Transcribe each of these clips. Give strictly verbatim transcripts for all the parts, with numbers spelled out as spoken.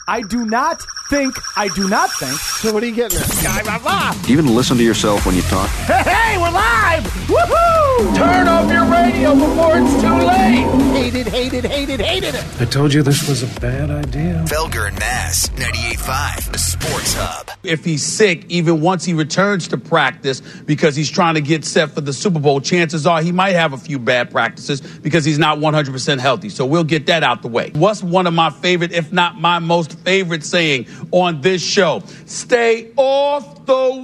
I do not think, I do not think. So what are you getting at? Do you even listen to yourself when you talk? Hey, hey, we're live! Woohoo! Turn off your radio before it's too late! Hated, hated, hated, hated it! I told you this was a bad idea. Felger and Mass, ninety-eight point five, the Sports Hub. If he's sick, even once he returns to practice because he's trying to get set for the Super Bowl, chances are he might have a few bad practices because he's not one hundred percent healthy. So we'll get that out the way. What's one of my favorite, if not my most favorite saying on this show? Stay off the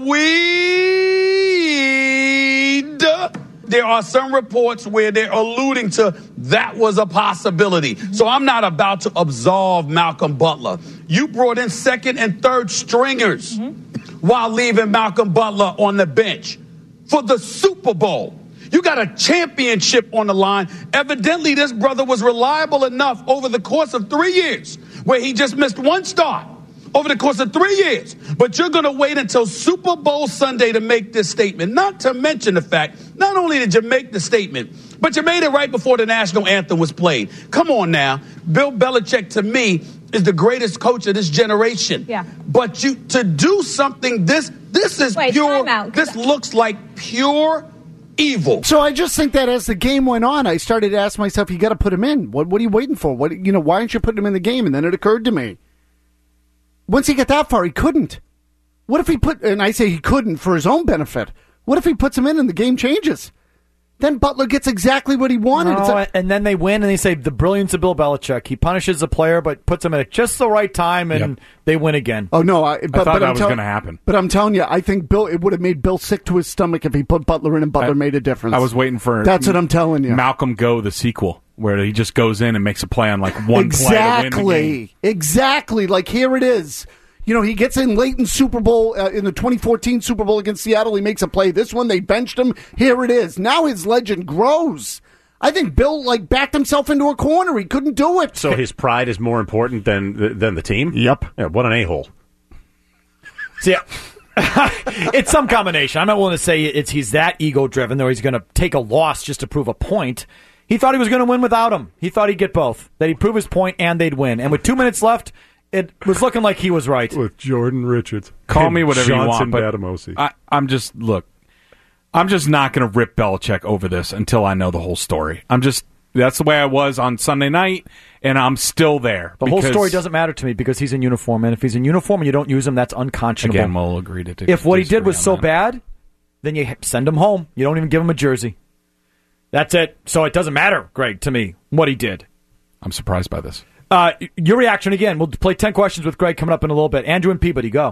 weed. There are some reports where they're alluding to that was a possibility. So I'm not about to absolve Malcolm Butler. You brought in second and third stringers mm-hmm. while leaving Malcolm Butler on the bench for the Super Bowl. You got a championship on the line. Evidently, this brother was reliable enough over the course of three years where he just missed one start over the course of three years. But you're going to wait until Super Bowl Sunday to make this statement. Not to mention the fact, not only did you make the statement, but you made it right before the national anthem was played. Come on now. Bill Belichick, to me, is the greatest coach of this generation. Yeah. But you to do something, this this is Wait, pure, time out, this looks like pure evil. So I just think that as the game went on, I started to ask myself, you got to put him in. What, what are you waiting for? What, you know, why aren't you putting him in the game? And then it occurred to me, once he got that far, he couldn't. What if he put, and I say he couldn't for his own benefit, what if he puts him in and the game changes? Then Butler gets exactly what he wanted. No, it's a, and then they win, and they say the brilliance of Bill Belichick. He punishes the player, but puts him in at just the right time, and Yep. they win again. oh, no. I, but, I thought but that I'm was tell- going to happen. But I'm telling you, I think Bill, it would have made Bill sick to his stomach if he put Butler in and Butler I- made a difference. I was waiting for That's what I'm telling you. Malcolm Go, the sequel, where he just goes in and makes a play on like one play to win the game. Exactly. Exactly. Like, here it is. You know, he gets in late in Super Bowl, uh, in the twenty fourteen Super Bowl against Seattle. He makes a play. This one, they benched him. Here it is. Now his legend grows. I think Bill, like, backed himself into a corner. He couldn't do it. So his pride is more important than than the team? Yep. Yeah, what an a-hole. So, yeah. It's some combination. I'm not willing to say it's he's that ego-driven, or he's going to take a loss just to prove a point. He thought he was going to win without him. He thought he'd get both, that he'd prove his point and they'd win. And with two minutes left, it was looking like he was right. With Jordan Richards. Call me whatever Johnson you want, but Batamosi. I, I'm just, look, I'm just not going to rip Belichick over this until I know the whole story. I'm just, that's the way I was on Sunday night, and I'm still there. The whole story doesn't matter to me because he's in uniform, and if he's in uniform and you don't use him, that's unconscionable. Again, we'll agree to If what he did was so that. bad, then you send him home. You don't even give him a jersey. That's it. So it doesn't matter, Greg, to me, what he did. I'm surprised by this. Uh, your reaction again. We'll play ten questions with Greg coming up in a little bit. Andrew and Peabody, go.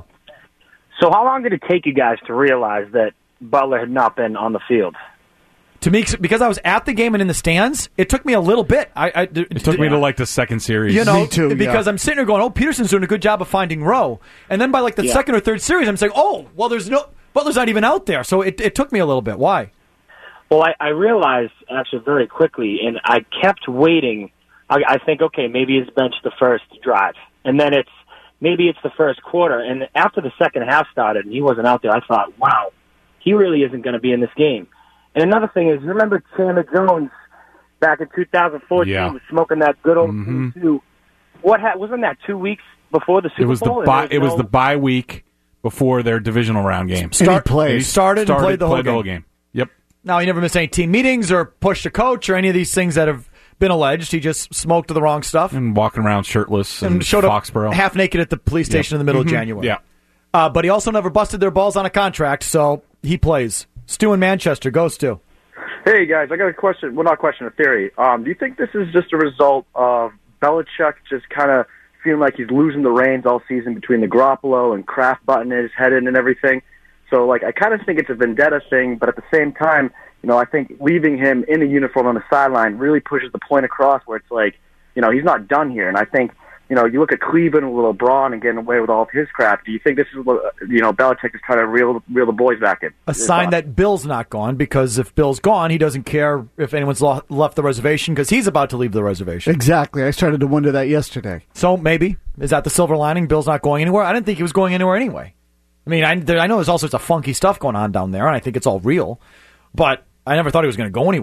So how long did it take you guys to realize that Butler had not been on the field? To me, because I was at the game and in the stands, it took me a little bit. I, I, It took me to like the second series. You know, Me too, because yeah. I'm sitting there going, "Oh, Peterson's doing a good job of finding Rowe," and then by like the Yeah. second or third series, I'm saying, "Oh, well, there's no Butler's not even out there." So it, it took me a little bit. Why? Well, I, I realized actually very quickly, and I kept waiting. I, I think, okay, maybe he's benched the first drive, and then it's maybe it's the first quarter. And after the second half started and he wasn't out there, I thought, wow, he really isn't going to be in this game. And another thing is, remember Chandler Jones back in two thousand fourteen Yeah. was smoking that good old Mhm. two. What ha- wasn't that two weeks before the Super It was the Bowl? And bye, there it was no- the bye week before their divisional round game. And he plays. Started and played the whole game. game. Yep. Now, he never missed any team meetings or pushed a coach or any of these things that have been alleged. He just smoked the wrong stuff And walking around shirtless and, and showed Foxborough. up half naked at the police station Yep. in the middle Mhm. of January. Yeah. Uh, but he also never busted their balls on a contract, so he plays. Stu in Manchester. Go, Stu. Hey, guys, I got a question. Well, not a question, a theory. Um, do you think this is just a result of Belichick just kind of feeling like he's losing the reins all season between the Garoppolo and Kraft butting his head in and everything? So, like, I kind of think it's a vendetta thing, but at the same time, you know, I think leaving him in a uniform on the sideline really pushes the point across where it's like, you know, he's not done here. And I think, you know, you look at Cleveland with LeBron and getting away with all of his crap. Do you think this is, you know, Belichick is trying to reel, reel the boys back in? A sign that Bill's not gone, because if Bill's gone, he doesn't care if anyone's lo- left the reservation because he's about to leave the reservation. Exactly. I started to wonder that yesterday. So maybe. Is that the silver lining? Bill's not going anywhere? I didn't think he was going anywhere anyway. I mean, I, there, I know there's all sorts of funky stuff going on down there, and I think it's all real. But I never thought he was going to go anywhere.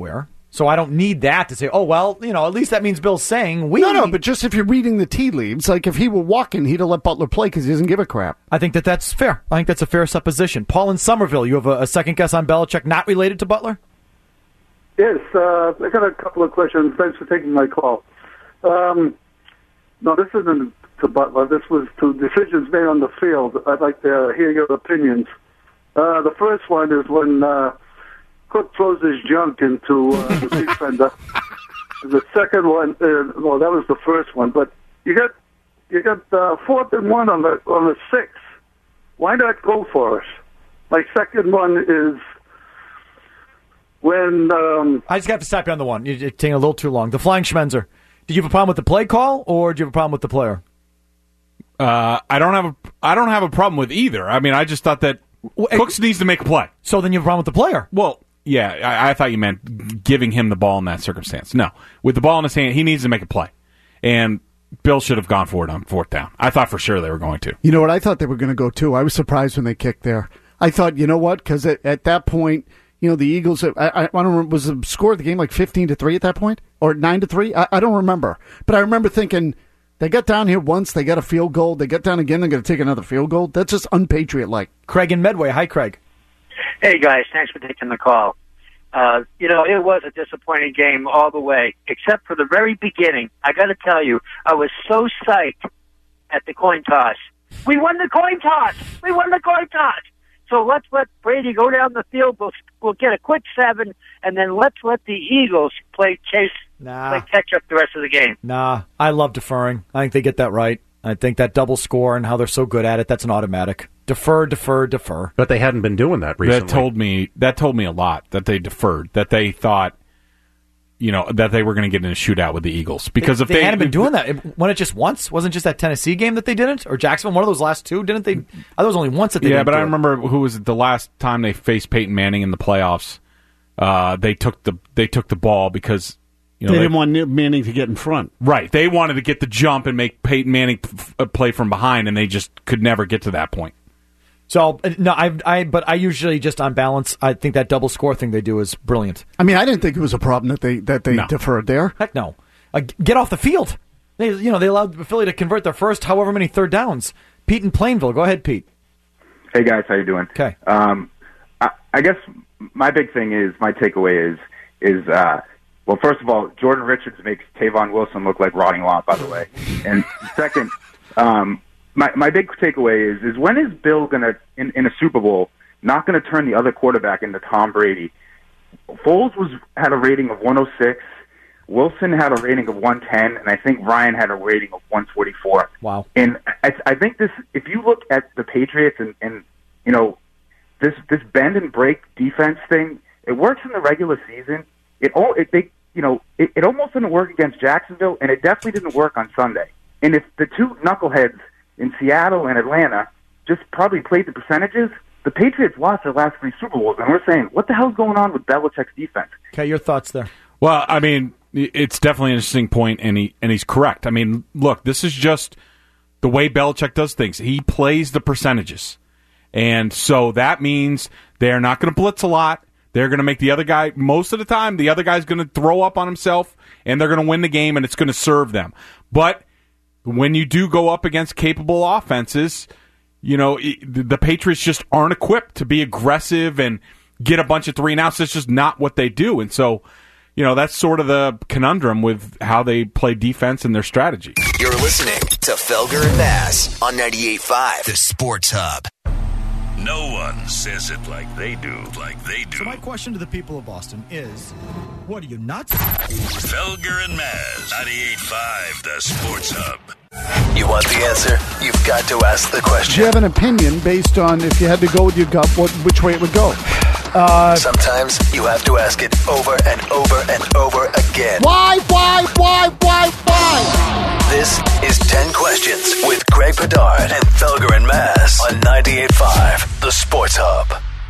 So I don't need that to say, oh, well, you know, at least that means Bill's saying we... No, no, but just if you're reading the tea leaves, like if he were walking, he'd have let Butler play because he doesn't give a crap. I think that that's fair. I think that's a fair supposition. Paul in Somerville, you have a, a second guess on Belichick not related to Butler? Yes, uh, I got a couple of questions. Thanks for taking my call. Um, no, this isn't to Butler. This was to decisions made on the field. I'd like to hear your opinions. Uh, the first one is when uh, Cook throws his junk into uh, the defender. The second one, uh, well, that was the first one. But you got you got uh, fourth and one on the on the six. Why not go for it? My second one is when um, I just have to stop you on the one. You're taking a little too long. The Flying Schmenzer. Did you have a problem with the play call, or do you have a problem with the player? Uh, I don't have a I don't have a problem with either. I mean, I just thought that well, Cooks it, needs to make a play. So then you have a problem with the player? Well, yeah, I, I thought you meant giving him the ball in that circumstance. No, with the ball in his hand, he needs to make a play, and Bill should have gone for it on fourth down. I thought for sure they were going to. You know what? I thought they were going to go too. I was surprised when they kicked there. I thought, you know what? Because at, at that point, you know, the Eagles. I, I, I don't remember, was the score of the game like fifteen to three at that point, or nine to three? I, I don't remember, but I remember thinking. They got down here once, they got a field goal. They get down again, they're going to take another field goal. That's just unpatriot-like. Craig in Medway. Hi, Craig. Hey, guys. Thanks for taking the call. Uh, you know, it was a disappointing game all the way, except for the very beginning. I got to tell you, I was so psyched at the coin toss. We won the coin toss! We won the coin toss! So let's let Brady go down the field. We'll, we'll get a quick seven, and then let's let the Eagles play chase. Nah. Like catch up the rest of the game. Nah, I love deferring. I think they get that right. I think that double score and how they're so good at it, that's an automatic. Defer, defer, defer. But they hadn't been doing that recently. That told me that told me a lot, that they deferred, that they thought, you know, that they were going to get in a shootout with the Eagles. Because they, if they, they hadn't been doing that, it, wasn't it just once? Wasn't just that Tennessee game that they didn't? Or Jacksonville, one of those last two? Didn't they? I thought it was only once that they yeah, didn't but do I it. remember who was it, the last time they faced Peyton Manning in the playoffs. Uh, they took the they took the ball because you know, they, they didn't want Manning to get in front. Right. They wanted to get the jump and make Peyton Manning p- play from behind, and they just could never get to that point. So, no, I, I, but I usually just on balance, I think that double score thing they do is brilliant. I mean, I didn't think it was a problem that they that they No. deferred there. Heck no. Uh, get off the field. They, you know, they allowed Philly to convert their first however many third downs. Pete in Plainville. Go ahead, Pete. Hey, guys. How you doing? Okay. Um, I, I guess my big thing is, my takeaway is, is uh, well, first of all, Jordan Richards makes Tavon Wilson look like Rodney Lott, by the way. And second, um, my my big takeaway is, is when is Bill going to, in, in a Super Bowl, not going to turn the other quarterback into Tom Brady? Foles was had a rating of one oh six. Wilson had a rating of one ten, and I think Ryan had a rating of one forty-four. Wow. And I, I think this, if you look at the Patriots and, and you know, this this bend and break defense thing, it works in the regular season. It all it they you know it, it almost didn't work against Jacksonville, and it definitely didn't work on Sunday. And if the two knuckleheads in Seattle and Atlanta just probably played the percentages, the Patriots lost their last three Super Bowls, and we're saying, what the hell's going on with Belichick's defense? Okay, your thoughts there. Well, I mean, it's definitely an interesting point, and he and he's correct. I mean, look, this is just the way Belichick does things. He plays the percentages, and so that means they're not going to blitz a lot. They're going to make the other guy, most of the time, the other guy's going to throw up on himself, and they're going to win the game, and it's going to serve them. But when you do go up against capable offenses, you know, the Patriots just aren't equipped to be aggressive and get a bunch of three and outs. That's just not what they do. And so, you know, that's sort of the conundrum with how they play defense and their strategy. You're listening to Felger and Bass on ninety-eight point five, the Sports Hub. No one says it like they do, like they do. So my question to the people of Boston is, what are you, nuts? Felger and Maz, ninety-eight point five, the Sports Hub. You want the answer? You've got to ask the Do question. you have an opinion based on if you had to go with your gut, what, which way it would go? Uh, Sometimes you have to ask it over and over and over again. Why, why, why, why, why? This is ten Questions with Greg Bedard and Felger and Maz on ninety-eight point five, the Sports Hub.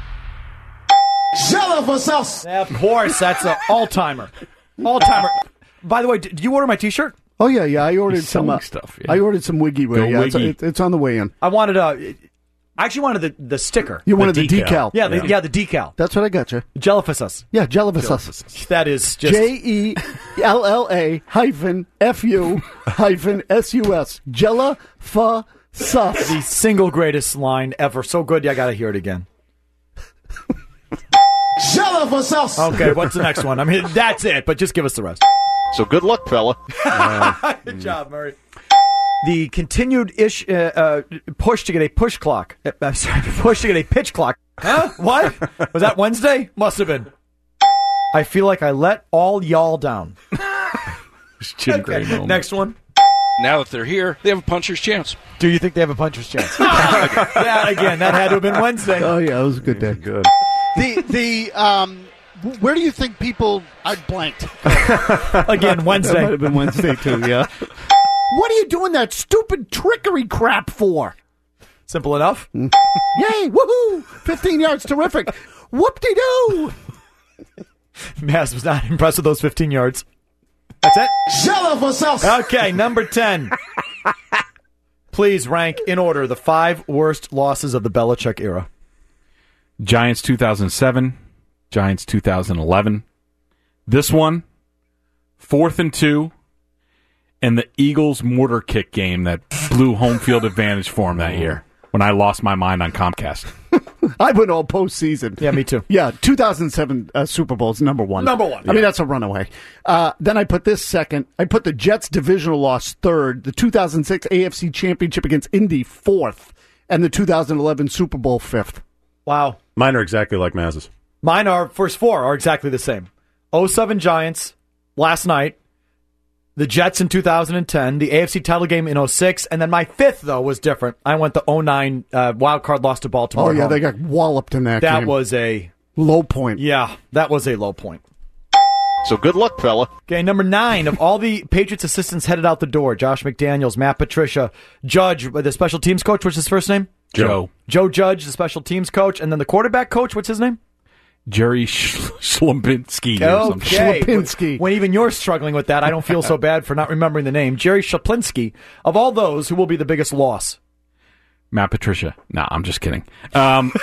Shut up, us. Of course, that's an all-timer. All-timer. By the way, did you order my T-shirt? Oh, yeah, yeah. I ordered He's some selling uh, stuff. Yeah. I ordered some Wiggy wear. Go Yeah, it's, Wiggy. it, it's on the way in. I wanted a... I actually wanted the, the sticker. You wanted the decal. Yeah, the, Yeah. yeah, the decal. That's what I got you. Jellificus. Yeah, Jellificus. That is just... J E L L A hyphen F U hyphen S U S. Jellificus. The single greatest line ever. So good, I got to hear it again. Jellificus. Okay, what's the next one? I mean, that's it, but just give us the rest. So good luck, fella. Good job, Murray. The continued ish uh, uh, push to get a push clock. Uh, I'm sorry, push to get a pitch clock. Huh? What? Was that Wednesday? Must have been. I feel like I let all y'all down. Jim Gray moment. Next one. Now that they're here, they have a puncher's chance. Do you think they have a puncher's chance? Yeah, again, that had to have been Wednesday. Oh, yeah, it was a good day. Good. The the um, where do you think people? I blanked. Again, Wednesday. That might have been Wednesday, too, yeah. What are you doing that stupid trickery crap for? Simple enough. Hmm. Yay! Woohoo! Fifteen yards, terrific. Whoop-de-doo! Maz was not impressed with those fifteen yards. That's it? Jellificus. Okay, number ten. Please rank in order the five worst losses of the Belichick era. Giants two thousand seven, Giants two thousand eleven. This one, fourth and two, and the Eagles mortar kick game that blew home field advantage for him that year when I lost my mind on Comcast. I went all postseason. Yeah, me too. Yeah, two thousand seven uh, Super Bowl's number one. Number one. I mean, that's a runaway. Uh, then I put this second. I put the Jets divisional loss third, the two thousand six A F C Championship against Indy fourth, and the two thousand eleven Super Bowl fifth. Wow. Mine are exactly like Maz's. Mine are, first four are exactly the same. oh seven Giants last night, the Jets in two thousand ten, the A F C title game in oh six, and then my fifth, though, was different. I went the oh nine uh, wild card loss to Baltimore. Oh, yeah, home. they got walloped in that That game. was a... Low point. Yeah, that was a low point. So good luck, fella. Okay, number nine, of all the Patriots assistants headed out the door, Josh McDaniels, Matt Patricia, Judge, the special teams coach, what's his first name? Joe. Joe Judge, the special teams coach, and then the quarterback coach, what's his name? Jerry Schlumpinski or something. Okay. Schlapinski. When even you're struggling with that, I don't feel so bad for not remembering the name. Jerry Schlumpinski. Of all those, who will be the biggest loss? Matt Patricia. No, I'm just kidding. Um,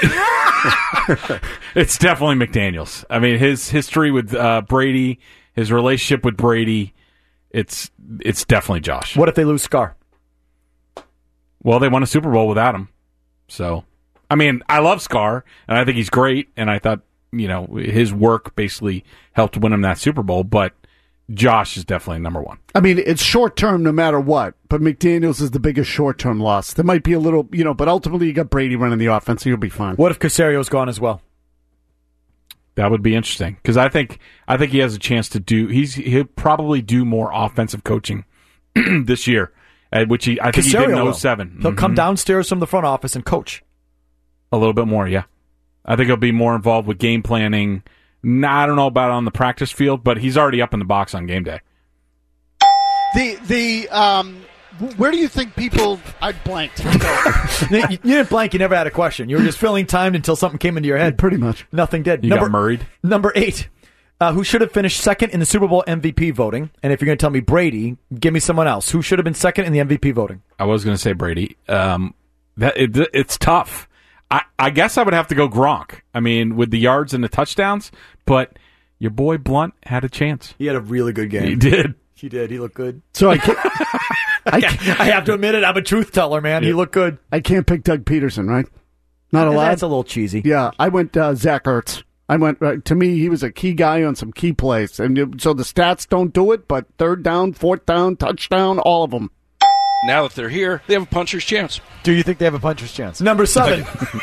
it's definitely McDaniels. I mean, his history with uh, Brady, his relationship with Brady, it's it's definitely Josh. What if they lose Scar? Well, they won a Super Bowl without him. So, I mean, I love Scar, and I think he's great, and I thought, you know, his work basically helped win him that Super Bowl, but Josh is definitely number one. I mean, it's short term no matter what, but McDaniels is the biggest short term loss. There might be a little, you know, but ultimately you got Brady running the offense, so you'll be fine. What if Casario's gone as well? That would be interesting because I think I think he has a chance to do. He's he'll probably do more offensive coaching this year, uh, which he I think Casario he did in will. oh seven. He'll Mhm. come downstairs from the front office and coach. A little bit more, yeah. I think he'll be more involved with game planning. Nah, I don't know about on the practice field, but he's already up in the box on game day. The the um, where do you think people? I blanked. you, you didn't blank. You never had a question. You were just filling time until something came into your head. Pretty much. Nothing did. You number, got murrayed. Number eight. Uh, who should have finished second in the Super Bowl M V P voting? And if you're going to tell me Brady, give me someone else. Who should have been second in the M V P voting? I was going to say Brady. Um, that it, it's tough. I, I guess I would have to go Gronk. I mean, with the yards and the touchdowns, but your boy Blunt had a chance. He had a really good game. He did. He did. He looked good. So I can't, I, I have to admit it. I'm a truth teller, man. He looked good. I can't pick Doug Peterson, right? Not allowed? That's a little cheesy. Yeah, I went uh, Zach Ertz. I went, uh, to me, he was a key guy on some key plays. And it, so the stats don't do it, but third down, fourth down, touchdown, all of them. Now that they're here, they have a puncher's chance. Do you think they have a puncher's chance? Number seven.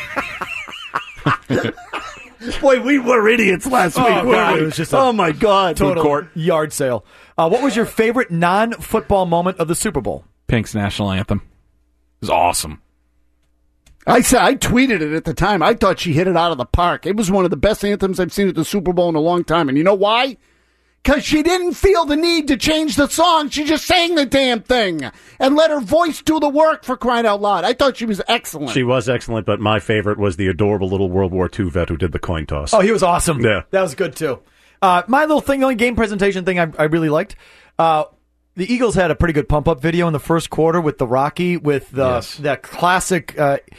Boy, we were idiots last Oh, week, God, weren't we? it was just a oh, my God. Total court. yard sale. Uh, what was your favorite non-football moment of the Super Bowl? Pink's national anthem. It was awesome. I said I tweeted it at the time. I thought she hit it out of the park. It was one of the best anthems I've seen at the Super Bowl in a long time. And you know why? Because she didn't feel the need to change the song. She just sang the damn thing and let her voice do the work, for crying out loud. I thought she was excellent. She was excellent, but my favorite was the adorable little World War Two vet who did the coin toss. Oh, he was awesome. Yeah. That was good, too. Uh, my little thing, the only game presentation thing I, I really liked, uh, the Eagles had a pretty good pump-up video in the first quarter with the Rocky, with the, Yes. that classic... Uh,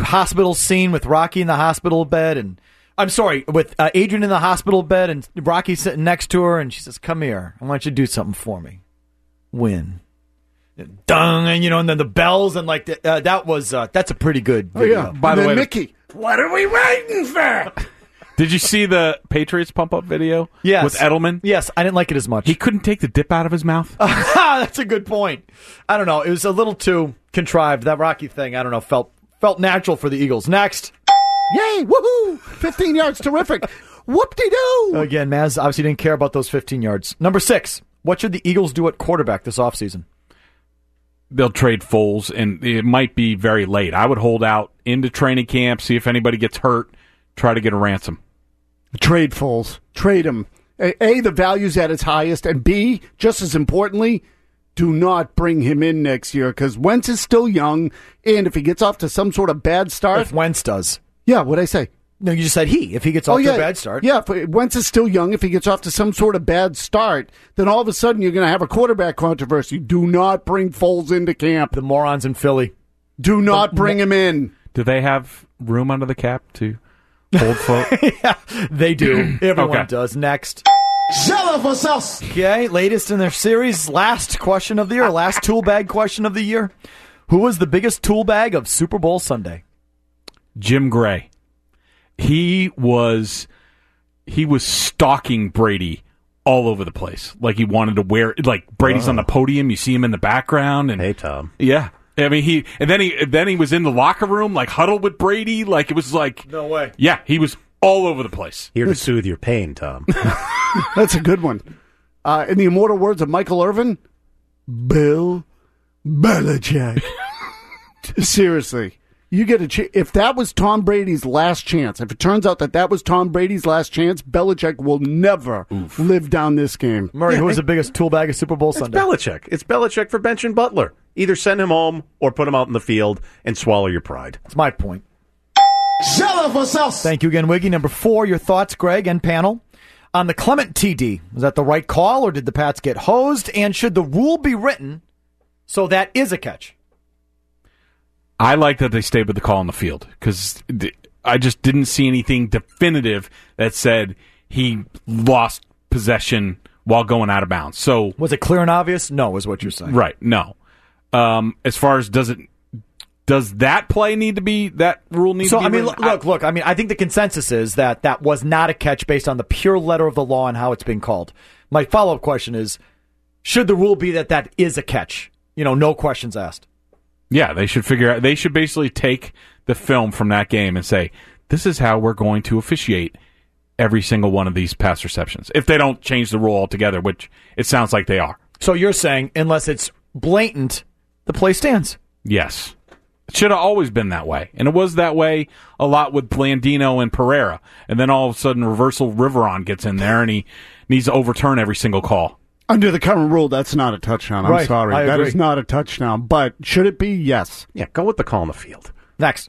hospital scene with Rocky in the hospital bed, and I'm sorry, with uh, Adrian in the hospital bed, and Rocky sitting next to her, and she says, "Come here, I want you to do something for me." Win. Dung, and you know, and then the bells, and like the, uh, that was uh, that's a pretty good video. Oh, yeah. By and the then way, Mickey, what are we waiting for? Did you see the Patriots pump up video? Yes. With Edelman? Yes, I didn't like it as much. He couldn't take the dip out of his mouth. That's a good point. I don't know. It was a little too contrived. That Rocky thing, I don't know, felt felt natural for the Eagles. Next. Yay! Woohoo! fifteen yards, terrific. Whoop-de-doo! Again, Maz obviously didn't care about those fifteen yards. Number six. What should the Eagles do at quarterback this offseason? They'll trade Foles, and it might be very late. I would hold out into training camp, see if anybody gets hurt, try to get a ransom. Trade Foles. Trade him. A, a, the value's at its highest, and B, just as importantly, do not bring him in next year, because Wentz is still young, and if he gets off to some sort of bad start... If Wentz does. Yeah, what'd I say? No, you just said he. If he gets off oh, yeah, to a bad start. Yeah, if Wentz is still young. If he gets off to some sort of bad start, then all of a sudden you're going to have a quarterback controversy. Do not bring Foles into camp. The morons in Philly. Do not the, bring him in. Do they have room under the cap to hold Foles? Yeah, they do. Everyone okay. does. Next. Okay, latest in their series. Last question of the year. Last tool bag question of the year. Who was the biggest tool bag of Super Bowl Sunday? Jim Gray. He was he was stalking Brady all over the place. Like he wanted to wear like Brady's oh. on the podium, you see him in the background and hey Tom. Yeah. I mean he and then he then he was in the locker room like huddled with Brady, like it was like no way. Yeah, he was all over the place. Here to soothe your pain, Tom. That's a good one. Uh, in the immortal words of Michael Irvin, Bill Belichick. Seriously. You get a ch- if that was Tom Brady's last chance, if it turns out that that was Tom Brady's last chance, Belichick will never Oof. live down this game. Murray, yeah, who was the biggest tool bag of Super Bowl it's Sunday? Belichick. It's Belichick for benching Butler. Either send him home or put him out in the field and swallow your pride. That's my point. Thank you again, Wiggy. Number four, your thoughts, Greg and panel, on the Clement T D. Was that the right call, or did the Pats get hosed? And should the rule be written so that is a catch? I like that they stayed with the call on the field because I just didn't see anything definitive that said he lost possession while going out of bounds. So was it clear and obvious? No, is what you're saying. Right. No. Um, as far as does it does that play need to be that rule need so, to be? I mean, written? look, look. I mean, I think the consensus is that that was not a catch based on the pure letter of the law and how it's being called. My follow up question is: should the rule be that that is a catch? You know, no questions asked. Yeah, they should figure out. They should basically take the film from that game and say, "This is how we're going to officiate every single one of these pass receptions." If they don't change the rule altogether, which it sounds like they are. So you're saying, unless it's blatant, the play stands. Yes, it should have always been that way, and it was that way a lot with Blandino and Pereira. And then all of a sudden, reversal Riveron gets in there, and he needs to overturn every single call. Under the current rule, that's not a touchdown. I'm right, sorry. I that agree. is not a touchdown. But should it be? Yes. Yeah, go with the call on the field. Next.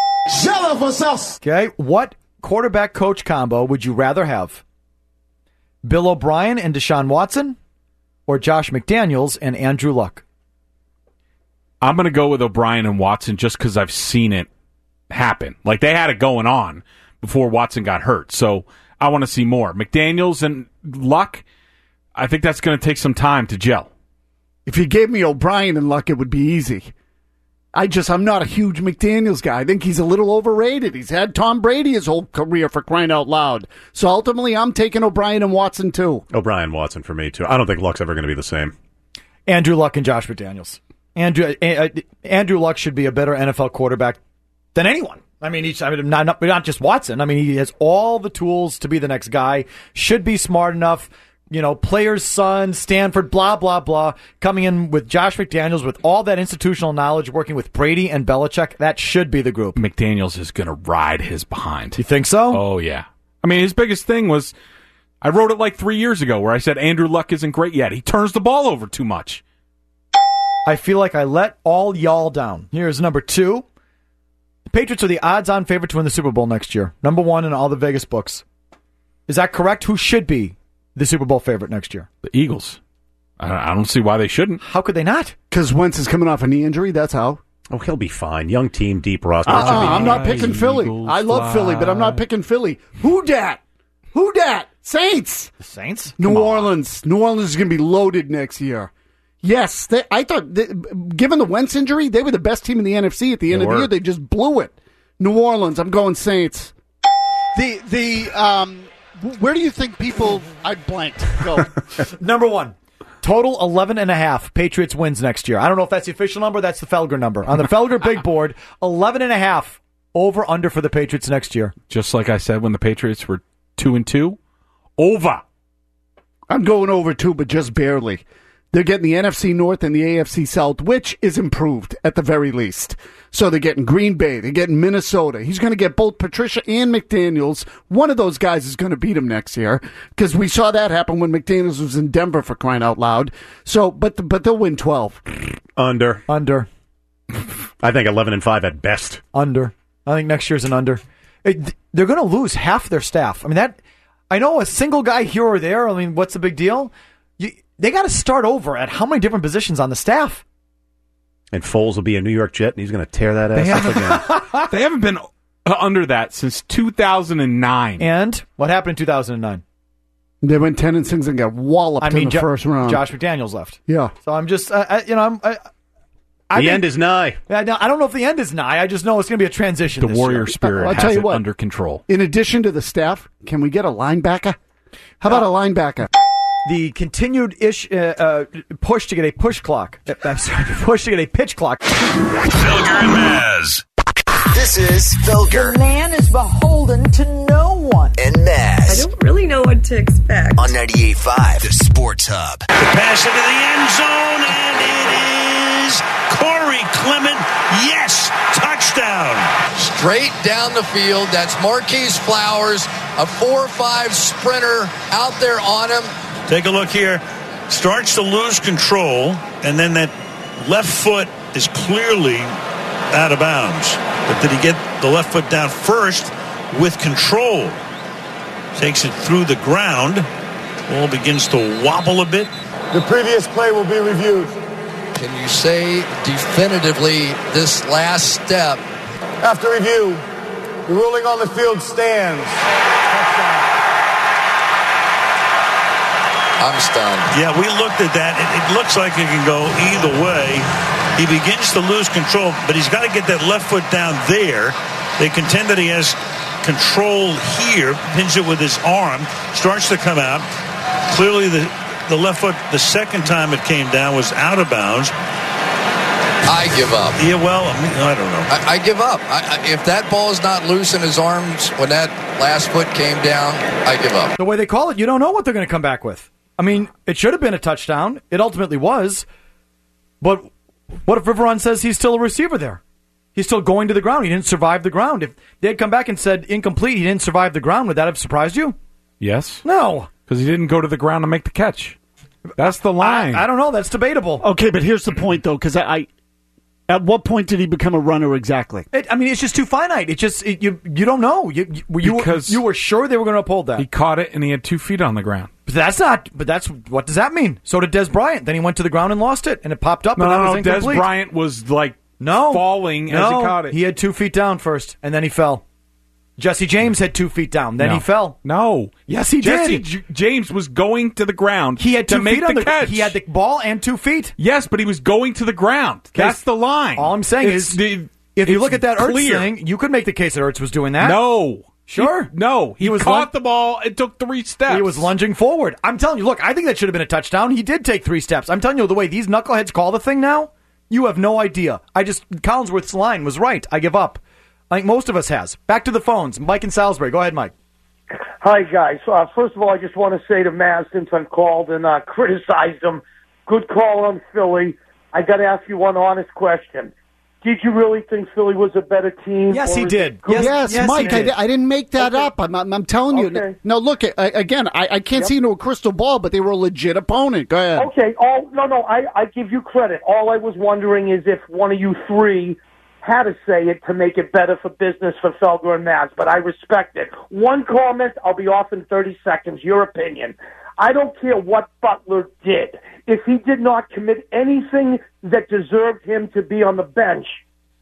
Okay, what quarterback coach combo would you rather have? Bill O'Brien and Deshaun Watson, or Josh McDaniels and Andrew Luck? I'm going to go with O'Brien and Watson just because I've seen it happen. Like, they had it going on before Watson got hurt. So I want to see more. McDaniels and Luck, I think that's going to take some time to gel. If you gave me O'Brien and Luck, it would be easy. I just, I'm not a huge McDaniels guy. I think he's a little overrated. He's had Tom Brady his whole career, for crying out loud. So ultimately, I'm taking O'Brien and Watson, too. O'Brien, Watson for me, too. I don't think Luck's ever going to be the same. Andrew Luck and Josh McDaniels. Andrew uh, Andrew Luck should be a better N F L quarterback than anyone. I mean, he's, I mean, not, not, not just Watson. I mean, he has all the tools to be the next guy, should be smart enough. You know, player's son, Stanford, blah, blah, blah, coming in with Josh McDaniels with all that institutional knowledge, working with Brady and Belichick. That should be the group. McDaniels is going to ride his behind. You think so? Oh, yeah. I mean, his biggest thing was, I wrote it like three years ago where I said Andrew Luck isn't great yet. He turns the ball over too much. I feel like I let all y'all down. Here's number two. The Patriots are the odds-on favorite to win the Super Bowl next year. Number one in all the Vegas books. Is that correct? Who should be the Super Bowl favorite next year? The Eagles. I don't see why they shouldn't. How could they not? Because Wentz is coming off a knee injury, that's how. Oh, he'll be fine. Young team, deep roster. Uh, It should be I'm not fine. picking Philly. I love Philly, but I'm not picking Philly. Who dat? Who dat? Saints. The Saints? New Orleans. New Orleans is going to be loaded next year. Yes, they, I thought, they, given the Wentz injury, they were the best team in the N F C at the end They of the were. year. They just blew it. New Orleans. I'm going Saints. The the um, where do you think people? I blanked. Go. Number one. Total eleven and a half Patriots wins next year. I don't know if that's the official number. That's the Felger number. On the Felger big board, eleven and a half over under for the Patriots next year. Just like I said when the Patriots were two and two, over. I'm going over too, but just barely. They're getting the N F C North and the A F C South, which is improved at the very least. So they're getting Green Bay. They're getting Minnesota. He's going to get both Patricia and McDaniels. One of those guys is going to beat him next year because we saw that happen when McDaniels was in Denver, for crying out loud. So, but but they'll win twelve. Under. Under. I think eleven and five at best. Under. I think next year's an under. It, they're going to lose half their staff. I mean, that. I know a single guy here or there. I mean, what's the big deal? You, they got to start over at how many different positions on the staff? And Foles will be a New York Jet, and he's going to tear that ass up again. They haven't been uh, under that since two thousand nine. And what happened in two thousand nine? They went ten and six and got walloped I mean, in the Jo- first round. Josh McDaniels left. Yeah. So I'm just, uh, I, you know, I'm. I, I The think- end is nigh. I, now, I don't know if the end is nigh. I just know it's going to be a transition. The this warrior year. spirit I'll has tell you it what. under control. In addition to the staff, can we get a linebacker? How about a linebacker? The continued ish uh, uh, push to get a push clock. Uh, I'm sorry, push to get a pitch clock. Felger and Maz. This is Felger The man is beholden to no one. and Maz I don't really know what to expect. on ninety-eight point five, the Sports Hub. The pass into the end zone, and it is Corey Clement. Yes, touchdown. Straight down the field. That's Marquise Flowers, a four five sprinter out there on him. Take a look here. Starts to lose control, and then that left foot is clearly out of bounds. But did he get the left foot down first with control? Takes it through the ground. Ball begins to wobble a bit. The previous play will be reviewed. Can you say definitively this last step? After review, the ruling on the field stands. I'm stunned. Yeah, we looked at that. It, it looks like it can go either way. He begins to lose control, but he's got to get that left foot down there. They contend that he has control here, pins it with his arm, starts to come out. Clearly, the, the left foot, the second time it came down, was out of bounds. I give up. Yeah, well, I, mean, I don't know. I, I give up. I, I, if that ball is not loose in his arms when that last foot came down, I give up. The way they call it, you don't know what they're going to come back with. I mean, it should have been a touchdown. It ultimately was. But what if Riveron says he's still a receiver there? He's still going to the ground. He didn't survive the ground. If they had come back and said incomplete, he didn't survive the ground, would that have surprised you? Yes. No. Because he didn't go to the ground to make the catch. That's the line. I, I don't know. That's debatable. Okay, but here's the point, though, because I, I, at what point did he become a runner exactly? It, I mean, it's just too finite. It just it, you you don't know. You you, you, Because were, you were sure they were going to uphold that. He caught it and he had two feet on the ground. But that's not. But that's what does that mean? So did Des Bryant. Then he went to the ground and lost it, and it popped up. No, and that no, was no. Des incomplete. Bryant was like no falling no, as he caught it. He had two feet down first, and then he fell. Jesse James had two feet down, then No. he fell. No, Yes, he Jesse did. J- James was going to the ground. He had to two make feet on the the catch. He had the ball and two feet. Yes, but he was going to the ground. That's the line. All I'm saying It's is, the- if you it's look at that Ertz clear. thing, you could make the case that Ertz was doing that. No. Sure. He, no. He, He was caught lun- the ball and took three steps. He was lunging forward. I'm telling you, look, I think that should have been a touchdown. He did take three steps. I'm telling you, the way these knuckleheads call the thing now, you have no idea. I just, Collinsworth's line was right. I give up. I think most of us has. Back to the phones. Mike in Salisbury. Go ahead, Mike. Hi, guys. Uh, first of all, I just want to say to Maz, since I'm called and uh, criticized him, good call on Philly. I got to ask you one honest question. Did you really think Philly was a better team? Yes, or he is did. it good? Yes, yes, Mike, he I, did. di- I didn't make that Okay. up. I'm, I'm, I'm telling you. Okay. No, look, I, again, I, I can't Yep. see into a crystal ball, but they were a legit opponent. Go ahead. Okay. All no, no. I, I give you credit. All I was wondering is if one of you three had to say it to make it better for business for Felger and Maz, but I respect it. One comment. I'll be off in thirty seconds. Your opinion. I don't care what Butler did. If he did not commit anything that deserved him to be on the bench,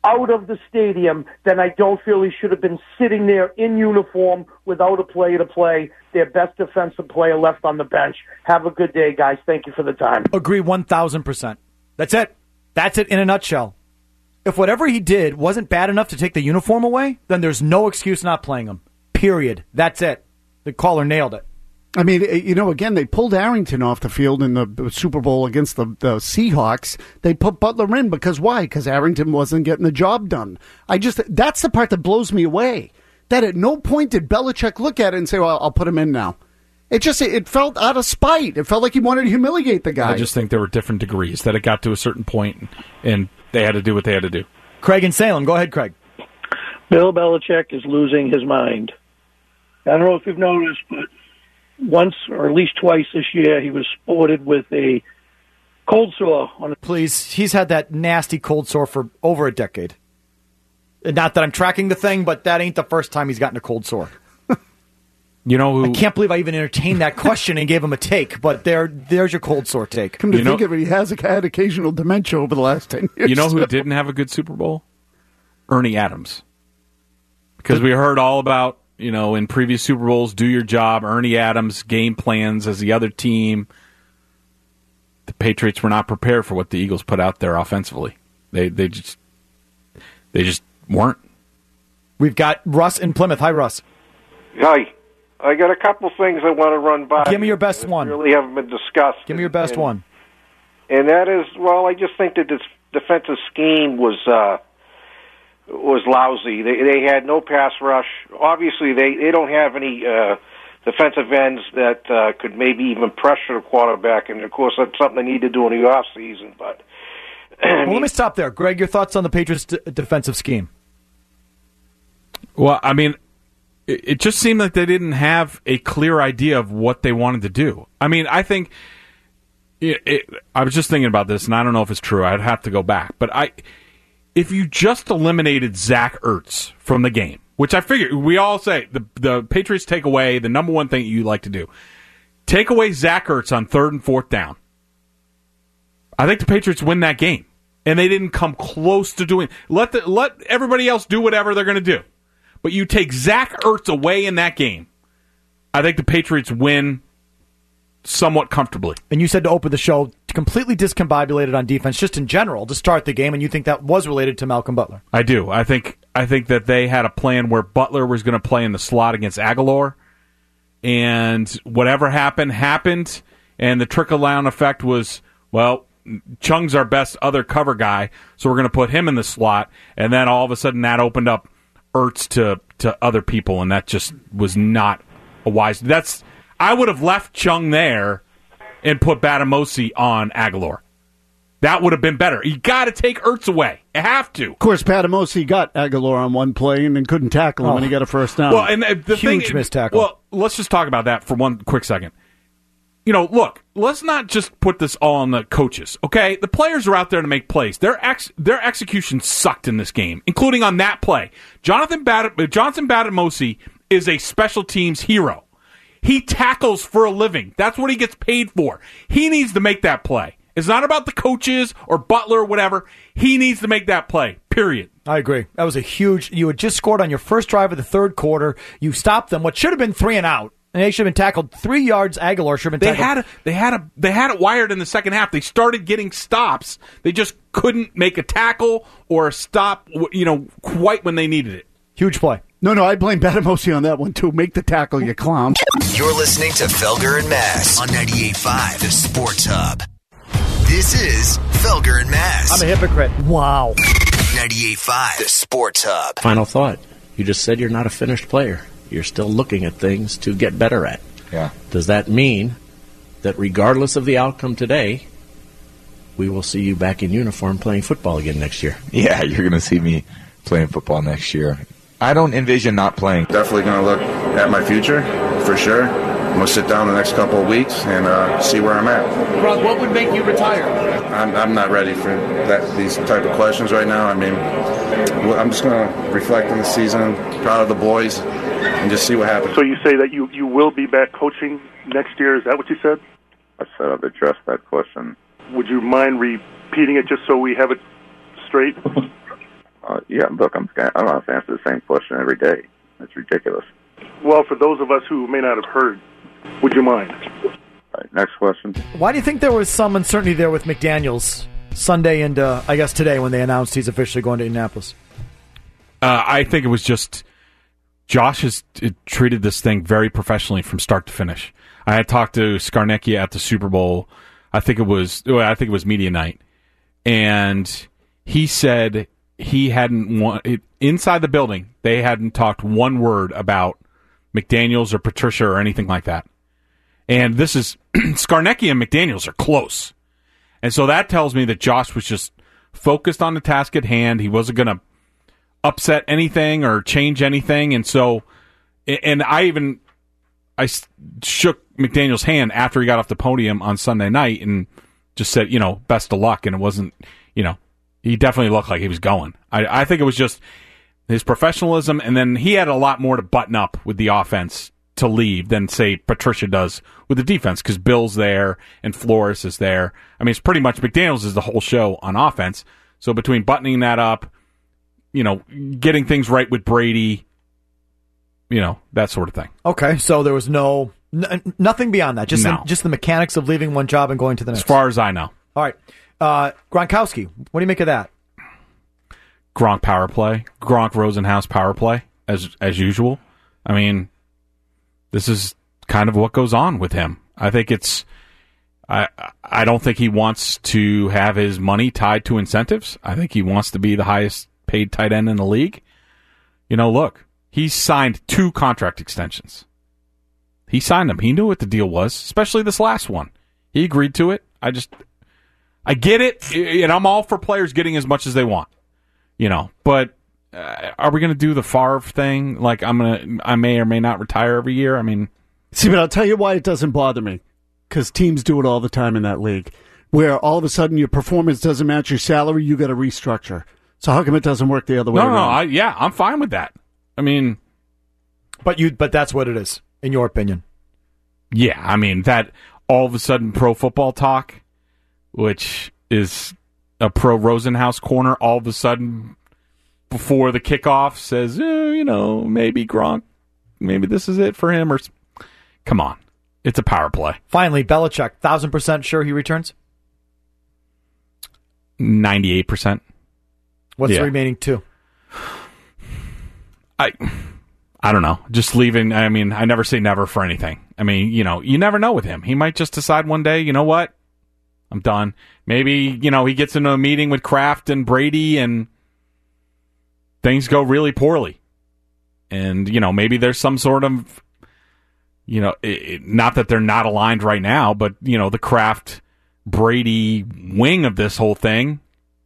out of the stadium, then I don't feel he should have been sitting there in uniform without a play to play. Their best defensive player left on the bench. Have a good day, guys. Thank you for the time. Agree one thousand percent. That's it. That's it in a nutshell. If whatever he did wasn't bad enough to take the uniform away, then there's no excuse not playing him. Period. That's it. The caller nailed it. I mean, you know, again, they pulled Arrington off the field in the Super Bowl against the, the Seahawks. They put Butler in because why? Because Arrington wasn't getting the job done. I just, that's the part that blows me away. That at no point did Belichick look at it and say, well, I'll put him in now. It just, it felt out of spite. It felt like he wanted to humiliate the guy. I just think there were different degrees that it got to a certain point and they had to do what they had to do. Craig in Salem. Go ahead, Craig. Bill Belichick is losing his mind. I don't know if you've noticed, but once or at least twice this year, he was spotted with a cold sore. On a- Please, he's had that nasty cold sore for over a decade. Not that I'm tracking the thing, but that ain't the first time he's gotten a cold sore. You know who? I can't believe I even entertained that question and gave him a take, but there, there's your cold sore take. Come to You think know- of it, he has had occasional dementia over the last ten years. You know who didn't have a good Super Bowl? Ernie Adams. Because we heard all about, you know, in previous Super Bowls, do your job, Ernie Adams, game plans as the other team. The Patriots were not prepared for what the Eagles put out there offensively. They they just they just weren't. We've got Russ in Plymouth. Hi, Russ. Hi. I got a couple things I want to run by. Give me your best that one. Really haven't been discussed. Give me your best and, one. And that is, well, I just think that this defensive scheme was uh, was lousy. They they had no pass rush. Obviously, they they don't have any uh, defensive ends that uh, could maybe even pressure the quarterback. And of course, that's something they need to do in the off season. But Well, let me stop there. Greg, your thoughts on the Patriots' d- defensive scheme? Well, I mean, it, it just seemed like they didn't have a clear idea of what they wanted to do. I mean, I think it, it, I was just thinking about this, and I don't know if it's true. I'd have to go back. But I, if you just eliminated Zach Ertz from the game, which I figure we all say the the Patriots take away the number one thing you like to do, take away Zach Ertz on third and fourth down. I think the Patriots win that game, and they didn't come close to doing. Let the, let everybody else do whatever they're going to do. But you take Zach Ertz away in that game, I think the Patriots win somewhat comfortably. And you said to open the show, completely discombobulated on defense, just in general, to start the game, and you think that was related to Malcolm Butler. I do. I think I think that they had a plan where Butler was going to play in the slot against Aguilar, and whatever happened, happened, and the trickle-down effect was, well, Chung's our best other cover guy, so we're going to put him in the slot, and then all of a sudden that opened up Ertz to, to other people, and that just was not a wise. That's I would have left Chung there and put Batamosi on Aguilar. That would have been better. You got to take Ertz away. You have to. Of course, Batamosi got Aguilar on one play and then couldn't tackle him Oh. when he got a first down. Well, and the, the Huge thing, missed tackle. Well, let's just talk about that for one quick second. You know, look, let's not just put this all on the coaches, okay? The players are out there to make plays. Their ex, their execution sucked in this game, including on that play. Jonathan Bat- Johnson Batamosi is a special teams hero. He tackles for a living. That's what he gets paid for. He needs to make that play. It's not about the coaches or Butler or whatever. He needs to make that play, period. I agree. That was a huge... You had just scored on your first drive of the third quarter. You stopped them. What should have been three and out. And they should have been tackled three yards. Aguilar should have been They tackled. had a, they had a, they had it wired in the second half. They started getting stops. They just couldn't make a tackle or a stop, you know, quite when they needed it. Huge play. No, no, I blame Batamosi on that one, too. Make the tackle, you clown. You're listening to Felger and Mass on ninety-eight point five, the Sports Hub. This is Felger and Mass. I'm a hypocrite. Wow. ninety-eight point five, the Sports Hub. Final thought. You just said you're not a finished player. You're still looking at things to get better at. Yeah. Does that mean that regardless of the outcome today, we will see you back in uniform playing football again next year? Yeah, you're going to see me playing football next year. I don't envision not playing. Definitely going to look at my future, for sure. I'm going to sit down the next couple of weeks and uh, see where I'm at. Rob, what would make you retire? I'm, I'm not ready for that, these type of questions right now. I mean, I'm just going to reflect on the season, proud of the boys, and just see what happens. So you say that you, you will be back coaching next year. Is that what you said? I said I've addressed that question. Would you mind repeating it just so we have it straight? Uh, yeah, look, I'm, I don't have to answer the same question every day. That's ridiculous. Well, for those of us who may not have heard, would you mind? All right, next question. Why do you think there was some uncertainty there with McDaniels Sunday and, uh, I guess, today when they announced he's officially going to Indianapolis? Uh, I think it was just Josh has uh, treated this thing very professionally from start to finish. I had talked to Scarnecchia at the Super Bowl. I think it was well, I think it was media night, and he said he hadn't won, it, inside the building. They hadn't talked one word about McDaniels or Patricia or anything like that. And this is Scarnecchia and McDaniels are close, and so that tells me that Josh was just focused on the task at hand. He wasn't going to upset anything or change anything, and so, and I even I shook McDaniel's hand after he got off the podium on Sunday night and just said, you know, best of luck. And it wasn't, you know, he definitely looked like he was going. I, I think it was just his professionalism, and then he had a lot more to button up with the offense to leave than, say, Patricia does with the defense, because Bill's there and Flores is there. I mean, it's pretty much McDaniels is the whole show on offense. So between buttoning that up, you know, getting things right with Brady, you know, that sort of thing. Okay, so there was no n- nothing beyond that. Just No. the, just the mechanics of leaving one job and going to the next. As far as I know. All right, uh, Gronkowski. What do you make of that? Gronk power play, Gronk Rosenhaus power play, as as usual. I mean, this is kind of what goes on with him. I think it's. I I don't think he wants to have his money tied to incentives. I think he wants to be the highest paid tight end in the league. You know, look, he signed two contract extensions. He signed them. He knew what the deal was, especially this last one. He agreed to it. I just, I get it, and I'm all for players getting as much as they want. You know, but uh, are we going to do the Favre thing? Like, I'm gonna, I may or may not retire every year. I mean, see, but I'll tell you why it doesn't bother me. Because teams do it all the time in that league, where all of a sudden your performance doesn't match your salary, you got to restructure. So how come it doesn't work the other way no, around? no, I, yeah, I'm fine with that. I mean, but you, but that's what it is, in your opinion. Yeah, I mean that all of a sudden Pro Football Talk, which is a pro Rosenhaus corner, all of a sudden before the kickoff says, eh, you know, maybe Gronk, maybe this is it for him. Or come on. It's a power play. Finally, Belichick, one thousand percent sure he returns? ninety-eight percent. What's yeah. the remaining two? I I don't know. Just leaving, I mean, I never say never for anything. I mean, you know, you never know with him. He might just decide one day, you know what? I'm done. Maybe, you know, he gets into a meeting with Kraft and Brady and things go really poorly. And, you know, maybe there's some sort of, you know, it, it, not that they're not aligned right now, but, you know, the Kraft Brady wing of this whole thing,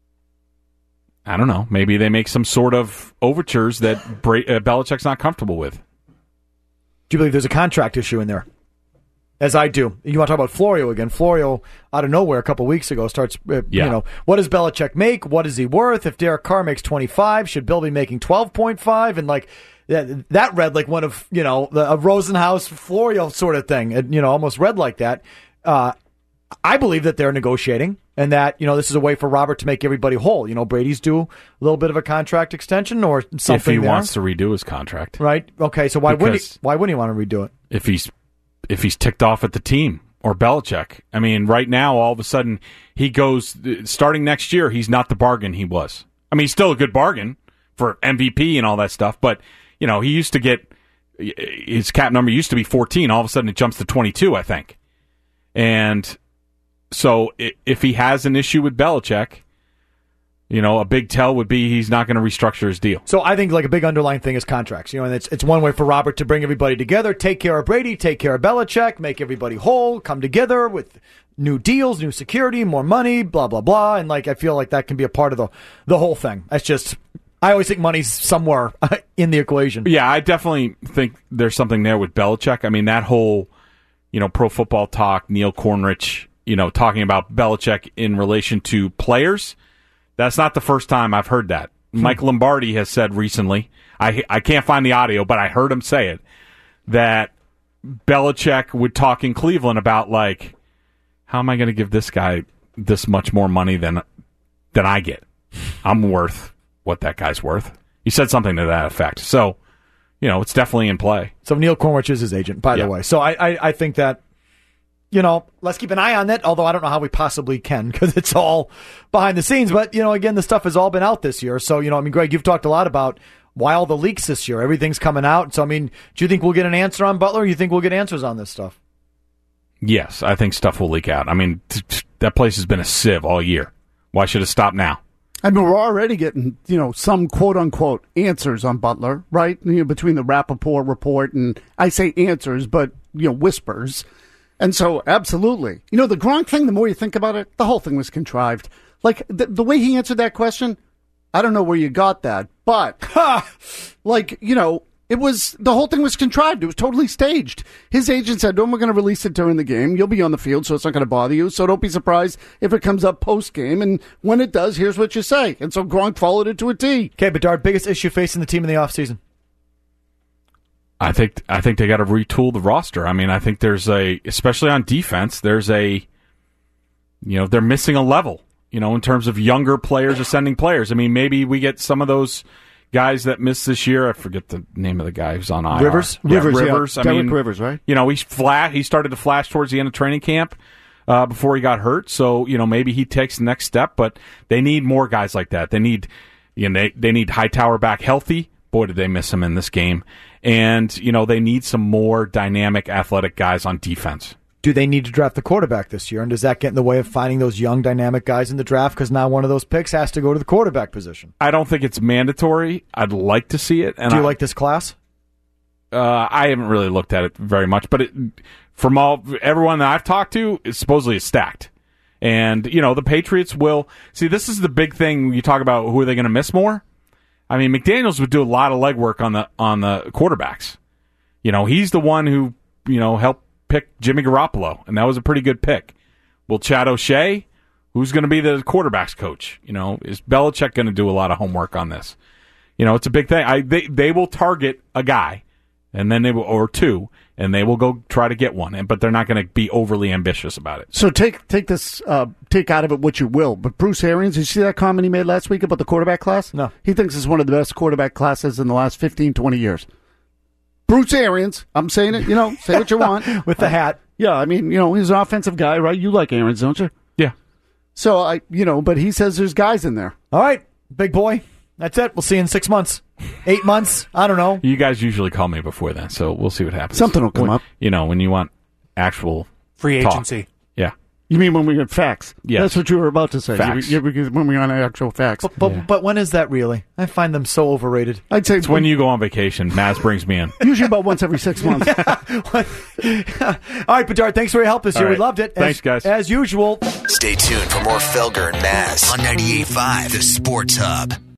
I don't know. Maybe they make some sort of overtures that Bra- uh, Belichick's not comfortable with. Do you believe there's a contract issue in there? As I do. You want to talk about Florio again. Florio, out of nowhere a couple weeks ago, starts, uh, Yeah. you know, what does Belichick make? What is he worth? If Derek Carr makes twenty-five, should Bill be making twelve point five? And, like, that, that read like one of, you know, the, a Rosenhaus Florio sort of thing. It, you know, almost read like that. Uh, I believe that they're negotiating and that, you know, this is a way for Robert to make everybody whole. You know, Brady's due a little bit of a contract extension or something If he there. wants to redo his contract. Right? Okay, so why wouldn't Because he, why wouldn't he want to redo it? If he's if he's ticked off at the team or Belichick. I mean, right now, all of a sudden, he goes, starting next year, he's not the bargain he was. I mean, he's still a good bargain for M V P and all that stuff, but, you know, he used to get, his cap number used to be fourteen. All of a sudden, it jumps to twenty-two, I think. And so if he has an issue with Belichick, you know, a big tell would be he's not going to restructure his deal. So I think like a big underlying thing is contracts. You know, and it's it's one way for Robert to bring everybody together, take care of Brady, take care of Belichick, make everybody whole, come together with new deals, new security, more money, blah blah blah. And like I feel like that can be a part of the the whole thing. That's just I always think money's somewhere in the equation. Yeah, I definitely think there's something there with Belichick. I mean, that whole, you know, Pro Football Talk, Neil Cornrich, you know, talking about Belichick in relation to players. That's not the first time I've heard that. Hmm. Mike Lombardi has said recently, I I can't find the audio, but I heard him say it, that Belichick would talk in Cleveland about, like, how am I going to give this guy this much more money than than I get? I'm worth, what that guy's worth. He said something to that effect. So, you know, it's definitely in play. So Neil Cornwich is his agent, by Yeah. the way. So I, I, I think that, you know, let's keep an eye on that, although I don't know how we possibly can because it's all behind the scenes. But, you know, again, the stuff has all been out this year. So, you know, I mean, Greg, you've talked a lot about why all the leaks this year. Everything's coming out. So, I mean, do you think we'll get an answer on Butler or you think we'll get answers on this stuff? Yes, I think stuff will leak out. I mean, t- t- that place has been a sieve all year. Why should it stop now? I mean, we're already getting, you know, some quote-unquote answers on Butler, right? You know, between the Rappaport report and, I say answers, but, you know, whispers. And so, absolutely. You know, the Gronk thing, the more you think about it, the whole thing was contrived. Like, the, the way he answered that question, I don't know where you got that, but, like, you know, it was, the whole thing was contrived. It was totally staged. His agent said, no, we're going to release it during the game. You'll be on the field, so it's not going to bother you. So don't be surprised if it comes up post-game. And when it does, here's what you say. And so Gronk followed it to a T. Okay, Bedard, biggest issue facing the team in the offseason? I think I think they got to retool the roster. I mean, I think there's a, especially on defense, there's a, you know, they're missing a level, you know, in terms of younger players, ascending players. I mean, maybe we get some of those guys that missed this year. I forget the name of the guy who's on I R. Rivers? Yeah, Rivers, yeah. Rivers. I Derek mean, Rivers, right? You know, he's flat. He started to flash towards the end of training camp uh, before he got hurt. So, you know, maybe he takes the next step, but they need more guys like that. They need, you know, they, they need Hightower back healthy. Boy, did they miss him in this game. And, you know, they need some more dynamic, athletic guys on defense. Do they need to draft the quarterback this year? And does that get in the way of finding those young, dynamic guys in the draft? Because now one of those picks has to go to the quarterback position. I don't think it's mandatory. I'd like to see it. And Do you I, like this class? Uh, I haven't really looked at it very much, but it, from all everyone that I've talked to, it's supposedly it's stacked. And, you know, the Patriots will... See, this is the big thing when you talk about who are they going to miss more. I mean, McDaniels would do a lot of legwork on the on the quarterbacks. You know, he's the one who, you know, helped pick Jimmy Garoppolo, and that was a pretty good pick. Will Chad O'Shea, who's going to be the quarterback's coach? You know, is Belichick going to do a lot of homework on this? You know, it's a big thing. I they they will target a guy, and then they will, or two, and they will go try to get one. And but they're not going to be overly ambitious about it. So take take this, uh, take out of it what you will. But Bruce Arians, did you see that comment he made last week about the quarterback class? No. He thinks it's one of the best quarterback classes in the last fifteen, twenty years. Bruce Arians, I'm saying it, you know, say what you want. With the hat. Yeah, I mean, you know, he's an offensive guy, right? You like Arians, don't you? Yeah. So, I, you know, but he says there's guys in there. All right, big boy. That's it. We'll see you in six months. Eight months. I don't know. You guys usually call me before then, so we'll see what happens. Something will come When- up. You know, when you want actual Free talk. agency. Yeah. You mean when we get facts? Yes. That's what you were about to say. Facts. You, you, when we on actual facts. But, but, but when is that really? I find them so overrated. I'd say It's when you go on vacation. Maz brings me in. usually about once every six months. All right, Bedard, thanks for your help this All year. right. We loved it. As, Thanks, guys. As usual. Stay tuned for more Felger and Maz on ninety-eight point five, The Sports Hub.